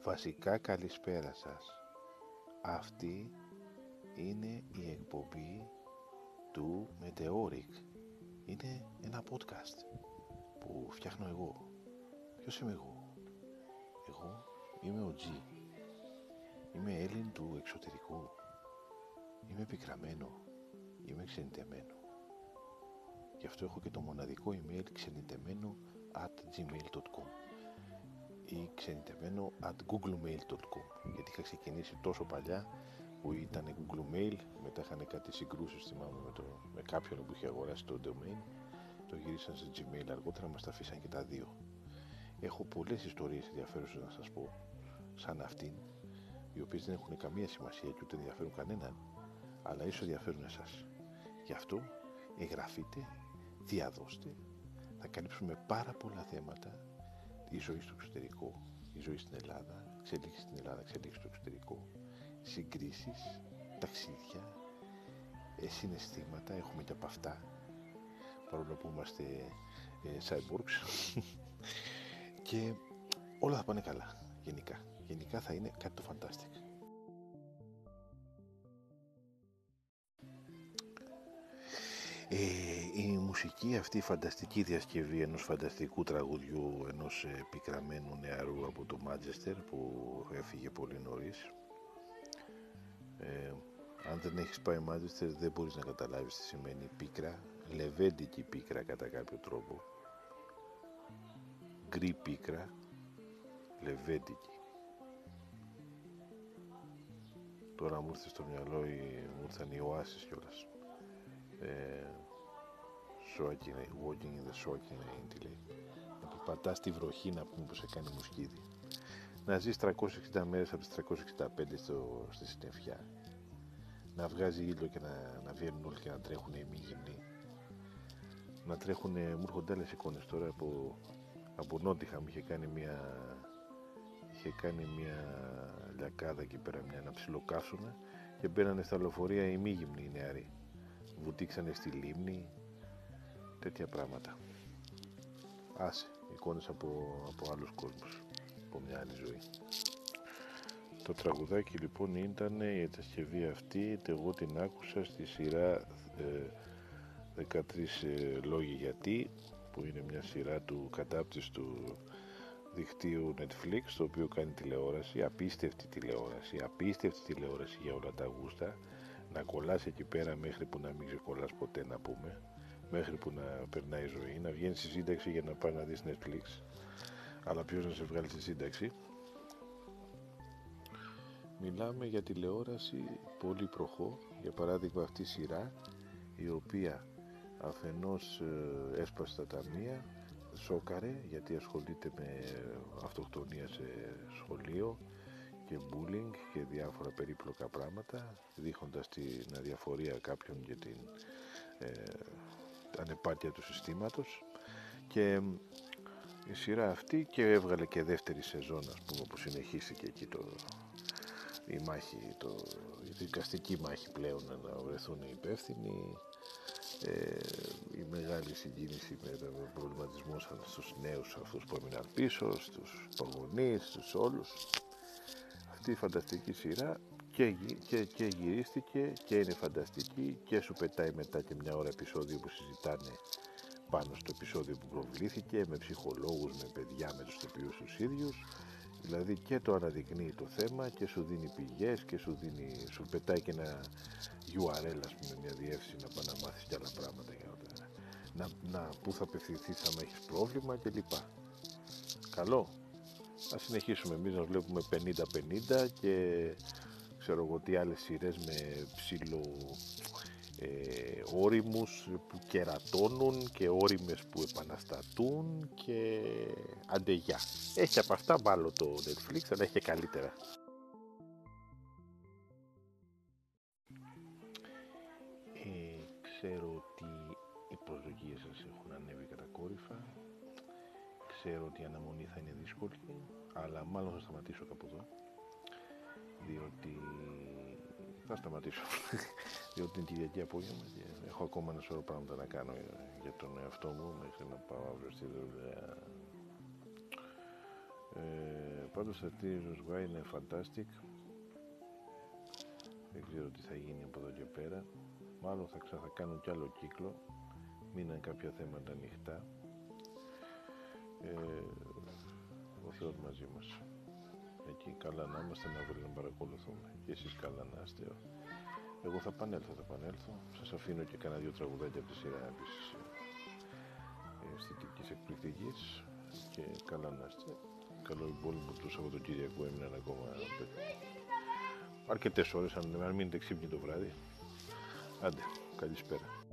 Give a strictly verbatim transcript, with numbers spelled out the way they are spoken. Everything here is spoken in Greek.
Βασικά καλησπέρα σας. Αυτή είναι η εκπομπή του Meteoric. Είναι ένα podcast που φτιάχνω εγώ. Ποιος είμαι εγώ? Εγώ είμαι ο G. Είμαι Έλλην του εξωτερικού. Είμαι πικραμένο. Είμαι ξενιτεμένο. Γι' αυτό έχω και το μοναδικό email ξενιτεμένο at gmail dot com ή ξενιτεμένο at googlemail dot com, γιατί είχα ξεκινήσει τόσο παλιά που ήταν Google Mail, μετά είχαν κάτι συγκρούσεις, θυμάμαι, με, το, με κάποιον που είχε αγοράσει το domain, το γύρισαν σε Gmail, αργότερα μας τα αφήσαν και τα δύο. Έχω πολλές ιστορίες ενδιαφέρουσες να σας πω, σαν αυτήν, οι οποίες δεν έχουν καμία σημασία και ούτε ενδιαφέρουν κανέναν, αλλά ίσως ενδιαφέρουν εσάς. Γι' αυτό εγγραφείτε, διαδώστε, θα καλύψουμε πάρα πολλά θέματα. Η ζωή στο εξωτερικό, η ζωή στην Ελλάδα, εξελίξεις στην Ελλάδα, εξελίξεις στο εξωτερικό, συγκρίσεις, ταξίδια, ε, συναισθήματα, έχουμε και από αυτά, παρόλο που είμαστε ε, cyborgs και όλα θα πάνε καλά, γενικά. Γενικά θα είναι κάτι το fantastic. Ε, η μουσική αυτή, η φανταστική διασκευή ενός φανταστικού τραγουδιού ενός ε, πικραμένου νεαρού από το Μάντσεστερ που έφυγε πολύ νωρίς. Ε, αν δεν έχεις πάει Μάντσεστερ δεν μπορείς να καταλάβεις τι σημαίνει πίκρα, λεβέντικη πίκρα κατά κάποιο τρόπο, γκρι πίκρα, λεβέντικη. Τώρα μου ήρθε στο μυαλό, η, μου ήρθαν οι οάσεις κιόλας. Ε, walking in the soaking rain, τι λέει, να του πατάς τη βροχή, να πούμε, που σε κάνει μουσκίδι, να ζεις τριακόσιες εξήντα μέρες από τις τριακόσιες εξήντα πέντε στο, στη συννεφιά, να βγάζει ήλιο και να, να βγαίνουν όλοι και να τρέχουν οι μη γυμνοί, να τρέχουν. Μου έρχονται άλλες εικόνες τώρα από, από Νότιχα, μου είχε κάνει μια είχε κάνει μια λιακάδα εκεί πέρα, μια, ένα ψιλοκάσουνα, και μπαίνανε στα λεωφορεία οι μη γυμνοί, οι νεαροί, βουτήξανε στη λίμνη, τέτοια πράγματα. Άσε, εικόνες από, από άλλους κόσμους, από μια άλλη ζωή. Το τραγουδάκι λοιπόν ήταν η διασκευή αυτή, εγώ την άκουσα στη σειρά ε, δεκατρείς ε, λόγοι γιατί, που είναι μια σειρά του κατάπτυστου δικτύου Netflix, το οποίο κάνει τηλεόραση, απίστευτη τηλεόραση, απίστευτη τηλεόραση για όλα τα γούστα, να κολλάς εκεί πέρα μέχρι που να μην ξεκολλάς ποτέ, να πούμε, μέχρι που να περνάει η ζωή, να βγαίνει στη σύνταξη για να πάει να δεις Netflix, αλλά ποιος να σε βγάλει στη σύνταξη. Μιλάμε για τηλεόραση πολύ προχώ, για παράδειγμα αυτή η σειρά, η οποία αφενός ε, έσπασε τα ταμεία, σόκαρε γιατί ασχολείται με αυτοκτονία σε σχολείο και bullying και διάφορα περίπλοκα πράγματα, δείχνοντας την αδιαφορία κάποιων για την ε, ανεπάρκεια του συστήματος, και η σειρά αυτή, και έβγαλε και δεύτερη σεζόν, ας πούμε, που συνεχίστηκε εκεί το, η μάχη, το, η δικαστική μάχη πλέον, να βρεθούν οι υπεύθυνοι, ε, η μεγάλη συγκίνηση με τον προβληματισμό στους νέους αυτούς που έμειναν πίσω, στους προγονείς, στους όλους. Αυτή η φανταστική σειρά και, και, και γυρίστηκε και είναι φανταστική και σου πετάει μετά και μια ώρα επεισόδιο που συζητάνε πάνω στο επεισόδιο που προβλήθηκε, με ψυχολόγους, με παιδιά, με τους ηθοποιούς τους ίδιους. Δηλαδή και το αναδεικνύει το θέμα και σου δίνει πηγές και σου, δίνει, σου πετάει και ένα γιου αρ ελ, ας πούμε, μια διεύθυνση να πάει να μάθεις και άλλα πράγματα, για να, να, να πού θα απευθυνθείς άμα έχεις πρόβλημα κλπ. Καλό. Θα συνεχίσουμε εμείς να βλέπουμε πενήντα πενήντα και ξέρω εγώ τι άλλες σειρές με ψηλο ε, όριμους που κερατώνουν και όριμες που επαναστατούν και αντεγιά. Έχει από αυτά μάλλον το Netflix, αλλά έχει και καλύτερα. Ε, ξέρω ότι οι προσδοκίες σας έχουν ανέβει κατακόρυφα. Ξέρω ότι η αναμονή θα είναι δύσκολη, αλλά μάλλον θα σταματήσω κάπου εδώ, διότι θα σταματήσω διότι είναι Κυριακή απόγευμα και έχω ακόμα ένα σωρό πράγματα να κάνω για τον εαυτό μου μέχρι να πάω αύριο στη δουλειά. Ε, Πάντως αυτή η Ζωσγουά είναι fantastic. Δεν ξέρω τι θα γίνει από εδώ και πέρα. Μάλλον θα, ξα... θα κάνω κι άλλο κύκλο. Μείναν κάποια θέματα ανοιχτά. Ε, ο Θεός μαζί μας. Εκεί καλά να είμαστε, να βρει να παρακολουθούμε. Και εσείς καλά να είστε. Εγώ θα επανέλθω, θα επανέλθω. Σας αφήνω και κάνα δύο τραγουδάκια από τη σειρά επίσης αισθητικής, εκπληκτικής. Και καλά να είστε. Καλό υπόλοιπο του Σαββατοκύριακου, έμειναν ακόμα αρκετές ώρες, αν μείνετε ξύπνοι το βράδυ. Άντε, καλησπέρα.